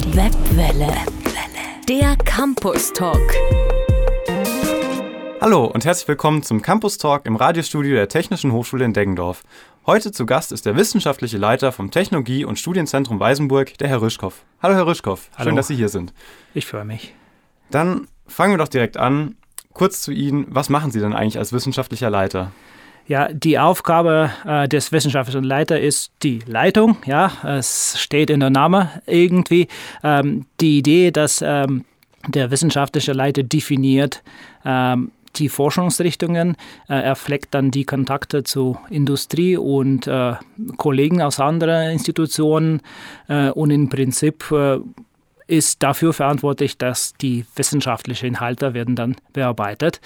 Webwelle. Der Campus Talk. Hallo und herzlich willkommen zum Campus Talk im Radiostudio der Technischen Hochschule in Deggendorf. Heute zu Gast ist der wissenschaftliche Leiter vom Technologie- und Studienzentrum Weißenburg, der Herr Rischkow. Hallo Herr Rischkow, schön, dass Sie hier sind. Ich freue mich. Dann fangen wir doch direkt an. Kurz zu Ihnen, was machen Sie denn eigentlich als wissenschaftlicher Leiter? Ja, die Aufgabe des wissenschaftlichen Leiters ist die Leitung. Ja, es steht in der Name irgendwie. Die Idee, dass der wissenschaftliche Leiter definiert die Forschungsrichtungen, er pflegt dann die Kontakte zu Industrie und Kollegen aus anderen Institutionen und im Prinzip ist dafür verantwortlich, dass die wissenschaftlichen Inhalte werden dann bearbeitet.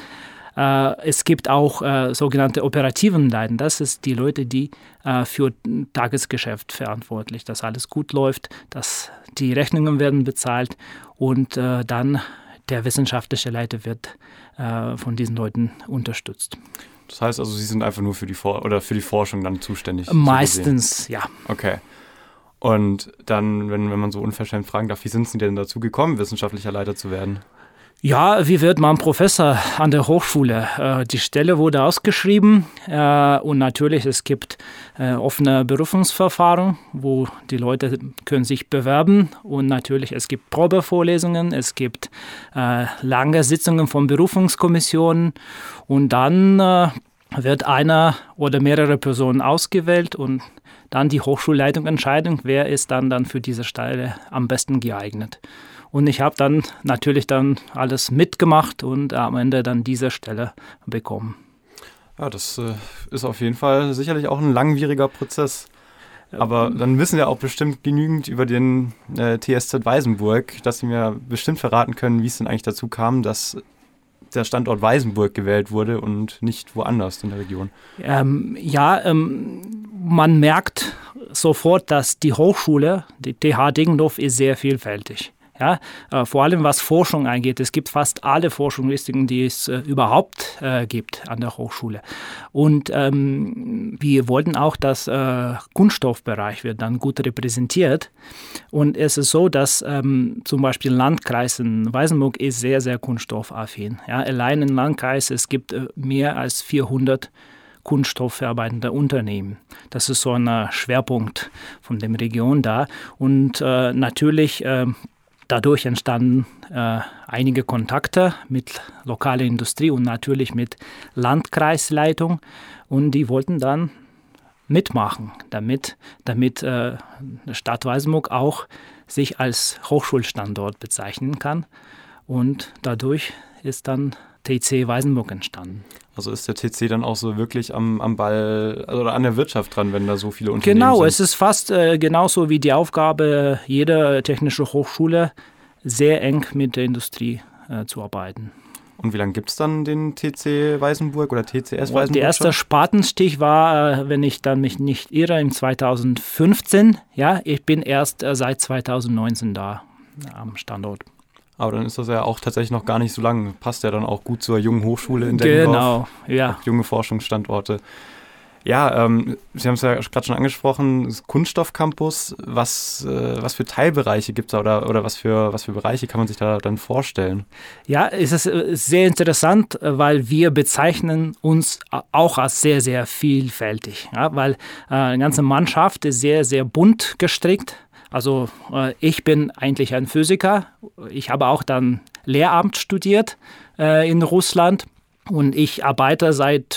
Es gibt auch sogenannte operativen Leiter. Das ist die Leute, die für Tagesgeschäft verantwortlich, dass alles gut läuft, dass die Rechnungen werden bezahlt und dann der wissenschaftliche Leiter wird von diesen Leuten unterstützt. Das heißt also, Sie sind einfach nur für die Forschung dann zuständig? Meistens, ja. Okay. Und dann, wenn man so unverschämt fragen darf, wie sind Sie denn dazu gekommen, wissenschaftlicher Leiter zu werden? Ja, wie wird man Professor an der Hochschule? Die Stelle wurde ausgeschrieben und natürlich, es gibt offene Berufungsverfahren, wo die Leute können sich bewerben und natürlich, es gibt Probevorlesungen, es gibt lange Sitzungen von Berufungskommissionen und dann wird einer oder mehrere Personen ausgewählt und dann die Hochschulleitung entscheidet, wer ist dann für diese Stelle am besten geeignet. Und ich habe dann natürlich alles mitgemacht und am Ende dann diese Stelle bekommen. Ja, das ist auf jeden Fall sicherlich auch ein langwieriger Prozess. Aber dann wissen wir auch bestimmt genügend über den TSZ Weißenburg, dass Sie mir bestimmt verraten können, wie es denn eigentlich dazu kam, dass der Standort Weißenburg gewählt wurde und nicht woanders in der Region. Man merkt sofort, dass die Hochschule, die TH Deggendorf, ist sehr vielfältig. Ja, vor allem was Forschung angeht. Es gibt fast alle Forschungsrichtungen, die es überhaupt gibt an der Hochschule. Und wir wollten auch, dass Kunststoffbereich wird dann gut repräsentiert. Und es ist so, dass zum Beispiel Landkreis in Weißenburg ist sehr, sehr kunststoffaffin. Ja, allein im Landkreis, es gibt mehr als 400 kunststoffverarbeitende Unternehmen. Das ist so ein Schwerpunkt von der Region da. Und natürlich dadurch entstanden einige Kontakte mit lokaler Industrie und natürlich mit Landkreisleitung. Und die wollten dann mitmachen, damit die Stadt Weißenburg auch sich als Hochschulstandort bezeichnen kann. Und dadurch ist dann TC Weißenburg entstanden. Also ist der TC dann auch so wirklich am Ball oder an der Wirtschaft dran, wenn da so viele Unternehmen sind? Genau, es ist fast genauso wie die Aufgabe jeder technischen Hochschule, sehr eng mit der Industrie zu arbeiten. Und wie lange gibt es dann den TC Weißenburg oder TCS Weißenburg? Der erste Spatenstich war, wenn ich dann mich nicht irre, im 2015. Ja, ich bin erst seit 2019 da am Standort. Aber dann ist das ja auch tatsächlich noch gar nicht so lang. Passt ja dann auch gut zur jungen Hochschule in Deggendorf. Genau, ja. Junge Forschungsstandorte. Ja, Sie haben es ja gerade schon angesprochen, das Kunststoffcampus. Was für Teilbereiche gibt es da oder was für Bereiche kann man sich da dann vorstellen? Ja, es ist sehr interessant, weil wir bezeichnen uns auch als sehr, sehr vielfältig. Ja, weil die ganze Mannschaft ist sehr, sehr bunt gestrickt. Also ich bin eigentlich ein Physiker. Ich habe auch dann Lehramt studiert in Russland. Und ich arbeite seit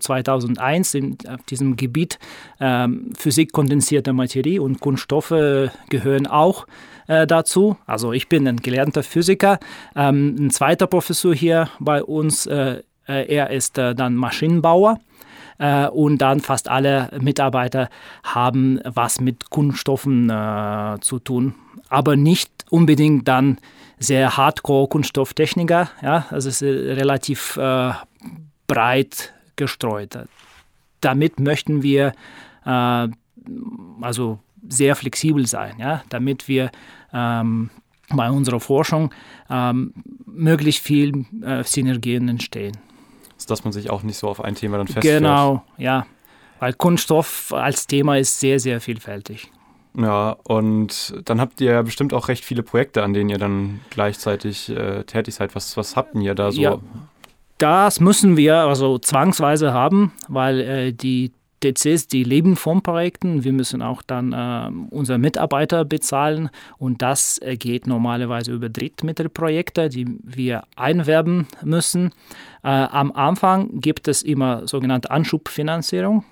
2001 auf diesem Gebiet Physik kondensierte Materie und Kunststoffe gehören auch dazu. Also ich bin ein gelernter Physiker. Ein zweiter Professor hier bei uns, er ist dann Maschinenbauer. Und dann fast alle Mitarbeiter haben was mit Kunststoffen zu tun, aber nicht unbedingt dann sehr Hardcore-Kunststofftechniker. Ja, also es ist relativ breit gestreut. Damit möchten wir also sehr flexibel sein, ja, damit wir bei unserer Forschung möglichst viel Synergien entstehen. Dass man sich auch nicht so auf ein Thema dann festfährt. Genau, ja. Weil Kunststoff als Thema ist sehr, sehr vielfältig. Ja, und dann habt ihr ja bestimmt auch recht viele Projekte, an denen ihr dann gleichzeitig tätig seid. Was habt ihr da so? Ja, das müssen wir also zwangsweise haben, weil die DCs, die leben von Projekten. Wir müssen auch dann unsere Mitarbeiter bezahlen und das geht normalerweise über Drittmittelprojekte, die wir einwerben müssen. Am Anfang gibt es immer sogenannte Anschubfinanzierung.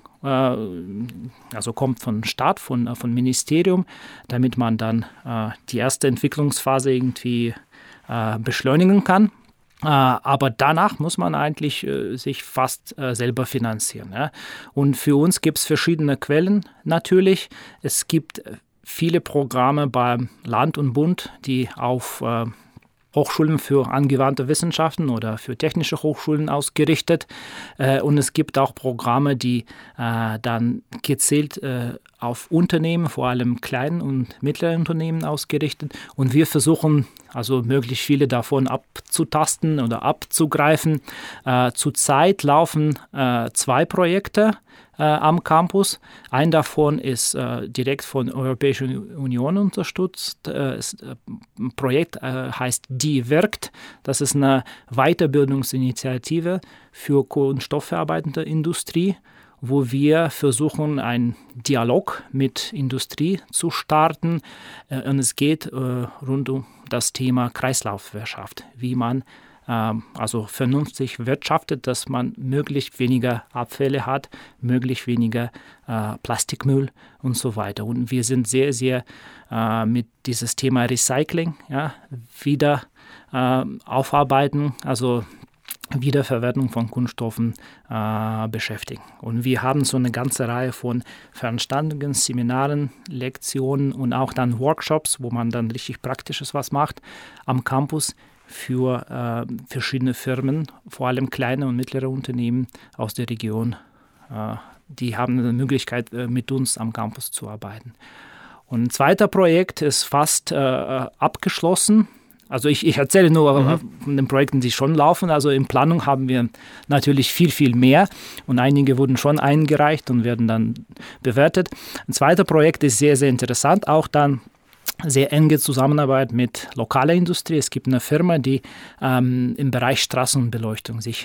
Also kommt von Staat, von Ministerium, damit man dann die erste Entwicklungsphase irgendwie beschleunigen kann. Aber danach muss man eigentlich sich fast selber finanzieren. Ja? Und für uns gibt es verschiedene Quellen natürlich. Es gibt viele Programme beim Land und Bund, die auf Hochschulen für angewandte Wissenschaften oder für technische Hochschulen ausgerichtet. Und es gibt auch Programme, die dann gezielt auf Unternehmen, vor allem kleinen und mittleren Unternehmen ausgerichtet. Und wir versuchen also möglichst viele davon abzutasten oder abzugreifen. Zurzeit laufen 2 Projekte am Campus. Ein davon ist direkt von der Europäischen Union unterstützt. Ein Projekt heißt Die wirkt. Das ist eine Weiterbildungsinitiative für kohlenstoffverarbeitende Industrie, wo wir versuchen, einen Dialog mit Industrie zu starten. Und es geht rund um das Thema Kreislaufwirtschaft, wie man also vernünftig wirtschaftet, dass man möglichst weniger Abfälle hat, möglichst weniger Plastikmüll und so weiter. Und wir sind sehr, sehr mit dieses Thema Recycling wieder aufarbeiten, also Wiederverwertung von Kunststoffen beschäftigen. Und wir haben so eine ganze Reihe von Veranstaltungen, Seminaren, Lektionen und auch dann Workshops, wo man dann richtig Praktisches was macht am Campus für verschiedene Firmen, vor allem kleine und mittlere Unternehmen aus der Region. Die haben eine Möglichkeit, mit uns am Campus zu arbeiten. Und ein zweiter Projekt ist fast abgeschlossen. Also ich erzähle nur von den Projekten, die schon laufen. Also in Planung haben wir natürlich viel, viel mehr und einige wurden schon eingereicht und werden dann bewertet. Ein zweiter Projekt ist sehr, sehr interessant, auch dann sehr enge Zusammenarbeit mit lokaler Industrie. Es gibt eine Firma, die im Bereich Straßenbeleuchtung sich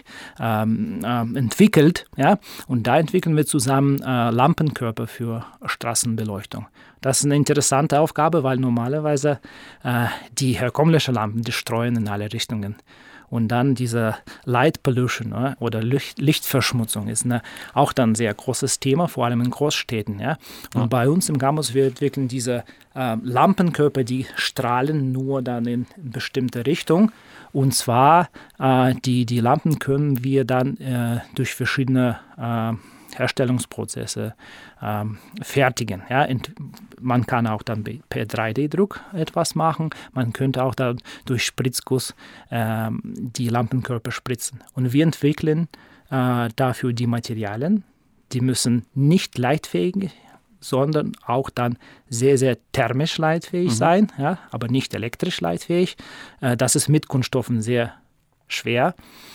entwickelt. Ja? Und da entwickeln wir zusammen Lampenkörper für Straßenbeleuchtung. Das ist eine interessante Aufgabe, weil normalerweise die herkömmlichen Lampen, die streuen in alle Richtungen. Und dann diese Light Pollution oder Lichtverschmutzung ist auch dann ein sehr großes Thema, vor allem in Großstädten. Ja? Und bei uns im Campus, wir entwickeln diese Lampenkörper, die strahlen nur dann in bestimmte Richtung. Und zwar, die Lampen können wir dann durch verschiedene Herstellungsprozesse fertigen. Ja? Man kann auch dann per 3D-Druck etwas machen. Man könnte auch dann durch Spritzguss die Lampenkörper spritzen. Und wir entwickeln dafür die Materialien. Die müssen nicht leitfähig, sondern auch dann sehr, sehr thermisch leitfähig sein, ja? Aber nicht elektrisch leitfähig. Das ist mit Kunststoffen sehr schwer.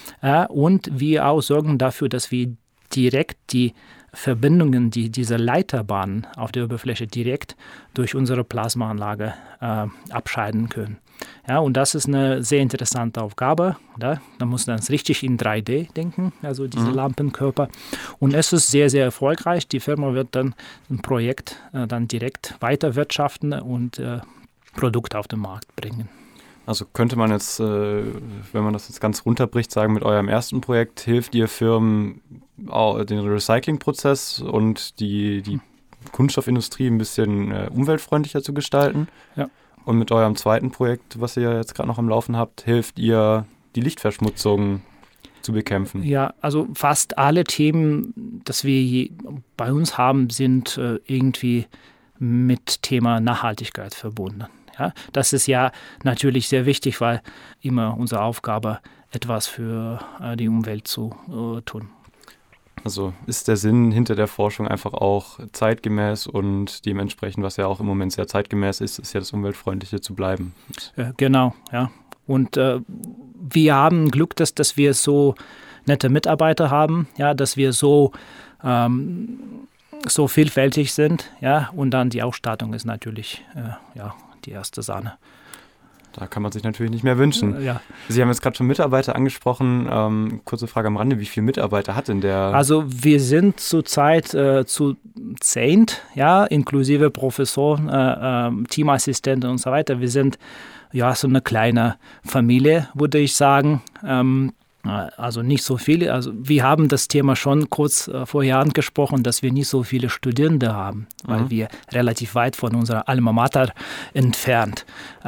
Und wir auch sorgen dafür, dass wir direkt die Verbindungen, diese Leiterbahnen auf der Oberfläche direkt durch unsere Plasmaanlage abscheiden können. Ja, und das ist eine sehr interessante Aufgabe. Da muss man richtig in 3D denken, also diese Lampenkörper. Und es ist sehr, sehr erfolgreich. Die Firma wird dann ein Projekt dann direkt weiterwirtschaften und Produkte auf den Markt bringen. Also könnte man jetzt, wenn man das jetzt ganz runterbricht, sagen, mit eurem ersten Projekt hilft ihr Firmen auch den Recyclingprozess und die Kunststoffindustrie ein bisschen umweltfreundlicher zu gestalten. Ja. Und mit eurem zweiten Projekt, was ihr jetzt gerade noch am Laufen habt, hilft ihr, die Lichtverschmutzung zu bekämpfen. Ja, also fast alle Themen, das wir bei uns haben, sind irgendwie mit Thema Nachhaltigkeit verbunden. Ja, das ist ja natürlich sehr wichtig, weil immer unsere Aufgabe, etwas für die Umwelt zu tun. Also ist der Sinn hinter der Forschung einfach auch zeitgemäß und dementsprechend, was ja auch im Moment sehr zeitgemäß ist, ist ja das Umweltfreundliche zu bleiben. Ja, genau, ja. Und wir haben Glück, dass wir so nette Mitarbeiter haben, ja, dass wir so so vielfältig sind. Ja, und dann die Ausstattung ist natürlich die erste Sahne. Da kann man sich natürlich nicht mehr wünschen. Ja. Sie haben jetzt gerade schon Mitarbeiter angesprochen. Kurze Frage am Rande, wie viele Mitarbeiter hat denn der? Also wir sind zurzeit zu 10, ja, inklusive Professoren, Teamassistenten und so weiter. Wir sind so eine kleine Familie, würde ich sagen. Also nicht so viele. Also wir haben das Thema schon kurz vorher angesprochen, dass wir nicht so viele Studierende haben, weil wir relativ weit von unserer Alma Mater entfernt.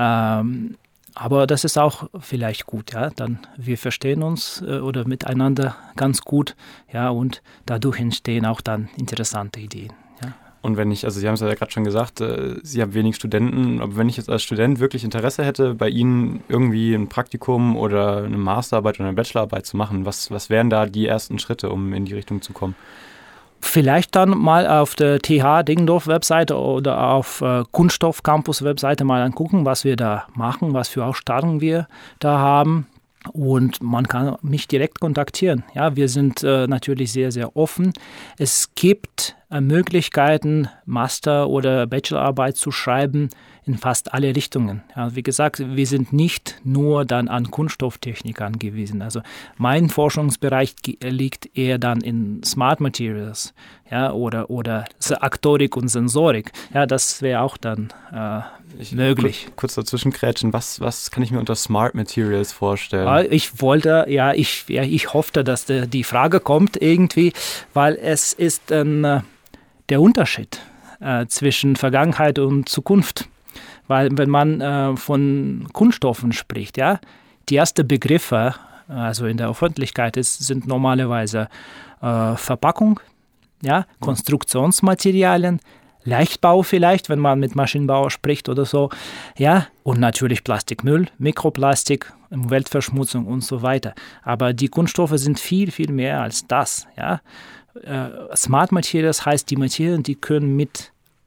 Aber das ist auch vielleicht gut, ja. Dann wir verstehen uns oder miteinander ganz gut, ja, und dadurch entstehen auch dann interessante Ideen. Ja. Und wenn ich, also Sie haben es ja gerade schon gesagt, Sie haben wenig Studenten, aber wenn ich jetzt als Student wirklich Interesse hätte, bei Ihnen irgendwie ein Praktikum oder eine Masterarbeit oder eine Bachelorarbeit zu machen, was wären da die ersten Schritte, um in die Richtung zu kommen? Vielleicht dann mal auf der TH Deggendorf-Webseite oder auf Kunststoff-Campus-Webseite mal angucken, was wir da machen, was für Ausstattung wir da haben. Und man kann mich direkt kontaktieren. Ja, wir sind natürlich sehr, sehr offen. Es gibt Möglichkeiten, Master- oder Bachelorarbeit zu schreiben in fast alle Richtungen. Ja, wie gesagt, wir sind nicht nur dann an Kunststofftechnik angewiesen. Also mein Forschungsbereich liegt eher dann in Smart Materials, ja, oder Aktorik und Sensorik. Ja, das wäre auch dann möglich. Kurz dazwischen krätschen, was kann ich mir unter Smart Materials vorstellen? Ich hoffte, dass die Frage kommt irgendwie, weil es ist der Unterschied zwischen Vergangenheit und Zukunft. Weil wenn man von Kunststoffen spricht, ja, die ersten Begriffe, also in der Öffentlichkeit sind normalerweise Verpackung, ja, Konstruktionsmaterialien, Leichtbau vielleicht, wenn man mit Maschinenbau spricht oder so, ja, und natürlich Plastikmüll, Mikroplastik, Umweltverschmutzung und so weiter. Aber die Kunststoffe sind viel, viel mehr als das, ja. Smart Materials heißt, die Materialien, die können mit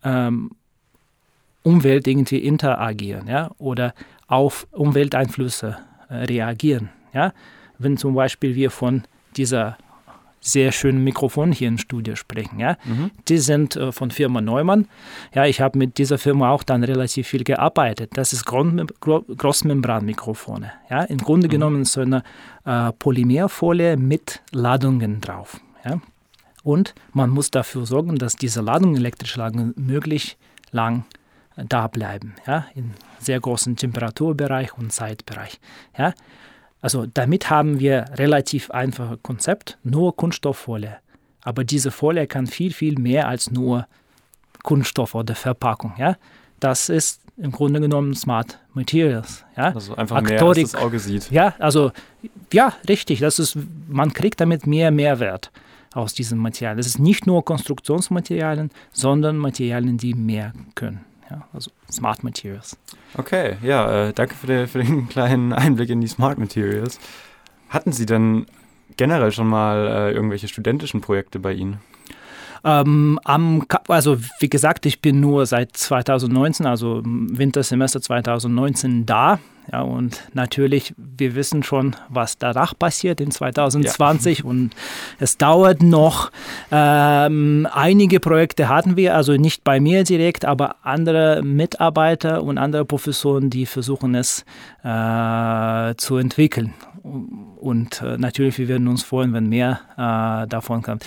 Umwelt irgendwie interagieren, ja, oder auf Umwelteinflüsse reagieren, ja. Wenn zum Beispiel wir von dieser sehr schönen Mikrofon hier im Studio sprechen, ja, die sind von Firma Neumann. Ja, ich habe mit dieser Firma auch dann relativ viel gearbeitet. Das ist Großmembranmikrofone. Ja, im Grunde genommen so eine Polymerfolie mit Ladungen drauf. Ja. Und man muss dafür sorgen, dass diese Ladungen, elektrische Ladungen, möglichst lang da bleiben, ja, in sehr großen Temperaturbereich und Zeitbereich. Ja. Also damit haben wir relativ einfaches Konzept, nur Kunststofffolie. Aber diese Folie kann viel, viel mehr als nur Kunststoff oder Verpackung. Ja. Das ist im Grunde genommen Smart Materials. Ja. Also einfach Aktorik, mehr, als das Auge sieht. Ja, also ja, richtig. Man kriegt damit mehr Mehrwert aus diesem Material. Es ist nicht nur Konstruktionsmaterialien, sondern Materialien, die mehr können. Ja, also Smart Materials. Okay, ja, danke für den kleinen Einblick in die Smart Materials. Hatten Sie denn generell schon mal irgendwelche studentischen Projekte bei Ihnen? Also wie gesagt, ich bin nur seit 2019, also Wintersemester 2019 da. Ja, und natürlich, wir wissen schon, was danach passiert in 2020 und es dauert noch. Einige Projekte hatten wir, also nicht bei mir direkt, aber andere Mitarbeiter und andere Professoren, die versuchen es zu entwickeln. Und natürlich, wir werden uns freuen, wenn mehr davon kommt.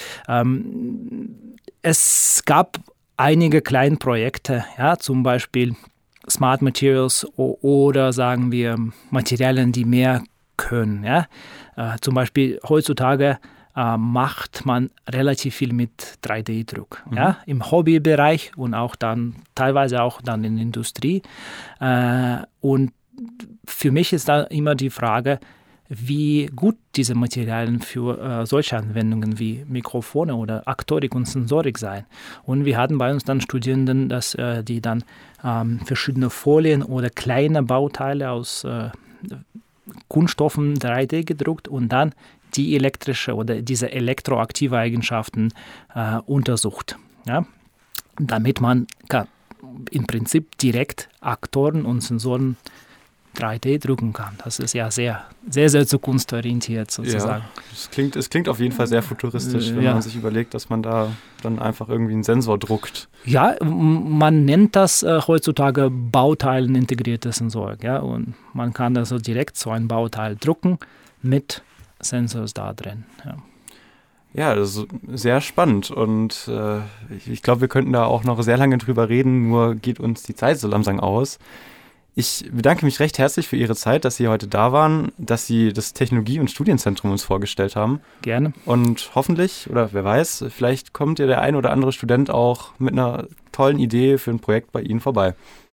Es gab einige kleine Projekte, ja, zum Beispiel Smart Materials oder sagen wir Materialien, die mehr können. Ja? Zum Beispiel heutzutage macht man relativ viel mit 3D-Druck. Ja? Im Hobbybereich und auch dann teilweise auch dann in der Industrie. Und für mich ist da immer die Frage, wie gut diese Materialien für solche Anwendungen wie Mikrofone oder Aktorik und Sensorik sein. Und wir hatten bei uns dann Studierenden, dass die dann verschiedene Folien oder kleine Bauteile aus Kunststoffen 3D gedruckt und dann die elektrische oder diese elektroaktive Eigenschaften untersucht. Ja? Damit man im Prinzip direkt Aktoren und Sensoren 3D drucken kann. Das ist ja sehr, sehr, sehr zukunftsorientiert sozusagen. Ja, es klingt auf jeden Fall sehr futuristisch, wenn man sich überlegt, dass man da dann einfach irgendwie einen Sensor druckt. Ja, man nennt das heutzutage bauteilenintegriertes Sensor. Ja? Und man kann also direkt so ein Bauteil drucken mit Sensors da drin. Ja, das ist sehr spannend und ich glaube, wir könnten da auch noch sehr lange drüber reden, nur geht uns die Zeit so langsam aus. Ich bedanke mich recht herzlich für Ihre Zeit, dass Sie heute da waren, dass Sie das Technologie- und Studienzentrum uns vorgestellt haben. Gerne. Und hoffentlich, oder wer weiß, vielleicht kommt ja der ein oder andere Student auch mit einer tollen Idee für ein Projekt bei Ihnen vorbei.